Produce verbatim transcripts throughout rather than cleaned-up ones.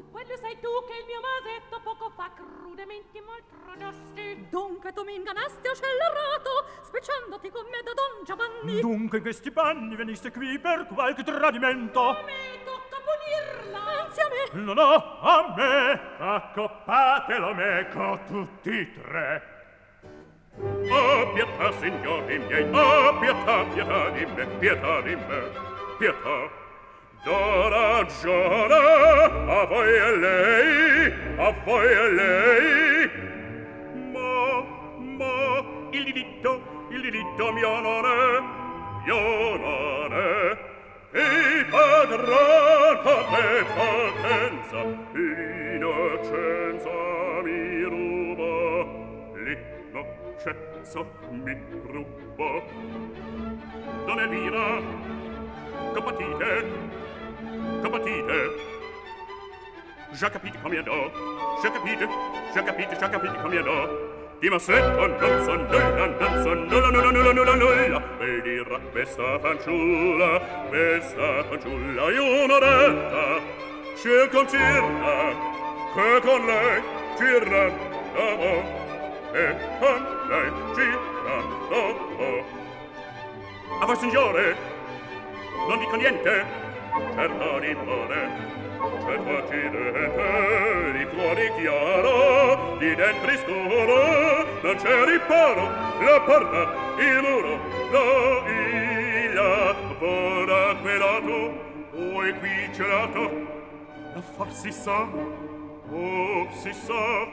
quello sei tu che il mio masetto poco fa crudemente maltradasti. Dunque tu mi ingannasti o scellerato, specciandoti con me da Don Giovanni. Dunque in questi panni veniste qui per qualche tradimento. A me tocca punirla. Anzi a me. No, no, a me. Accoppatelo meco tutti e tre. Oh, pietà, signori miei, oh, pietà, pietà di me, pietà di me, pietà. Do ragione a voi e lei, a voi e lei. Ma, ma, il diritto, il diritto mio non è, mio non è. Il padrone e potenza, l'innocenza mi ruba, l'innocenza mi ruba. Don Elvira, compatite, compatite. Già capite come andò, già capite, già capite, già capite come andò. Di Massetto non so nulla, non so nulla, nulla, nulla, nulla, nulla. E dirà questa fanciulla, questa fanciulla è un'oretta. C'è con Circa, che con lei girà d'amor, e con lei girà d'amor. A voi signore, non dico niente, certo di buone. Certo ci dente, di fuori chiaro, di dentro scuro, non c'è riparo, la porta, il muro, no, il là, ora quelato, o è qui celato, la far si sa, oh, si sa.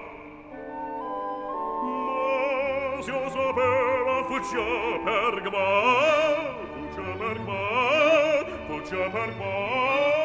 Ma si io sapeva, fuggia per qua, fuggia per qua, fuggia per qua.